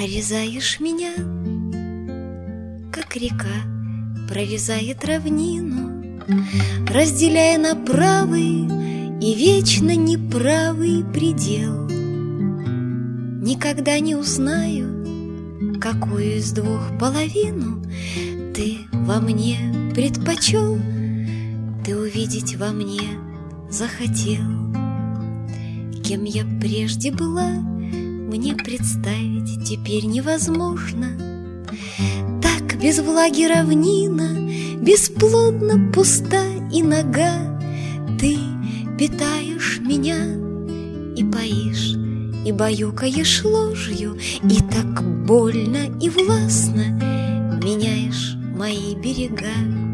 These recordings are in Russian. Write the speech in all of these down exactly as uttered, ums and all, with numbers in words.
Прорезаешь меня, как река прорезает равнину, разделяя на правый и вечно неправый предел. Никогда не узнаю, какую из двух половину ты во мне предпочел, ты увидеть во мне захотел. Кем я прежде была, мне представить теперь невозможно. Так без влаги равнина, бесплодно пуста и нага. Ты питаешь меня и поишь, и баюкаешь ложью, и так больно и властно меняешь мои берега.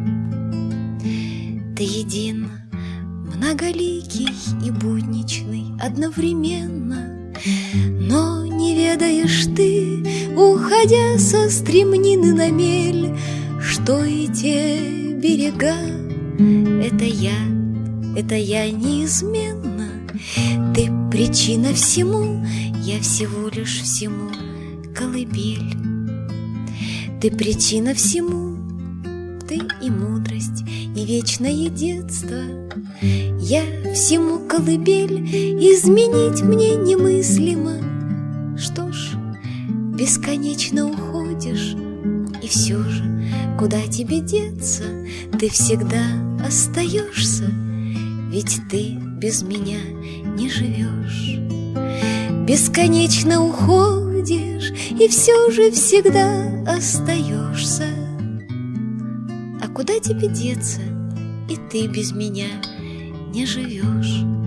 Ты един, многоликий и будничный одновременно, но не ведаешь ты, уходя со стремнины на мель, что и те берега — это я, это я неизменно. Ты причина всему, я всего лишь всему колыбель. Ты причина всему, ты и мудрость, и вечное детство. Я всему колыбель, изменить мне немыслимо. Что ж, бесконечно уходишь, и все же, куда тебе деться? Ты всегда остаешься, ведь ты без меня не живешь. Бесконечно уходишь, и все же всегда остаешься. А куда тебе деться? И ты без меня не живешь.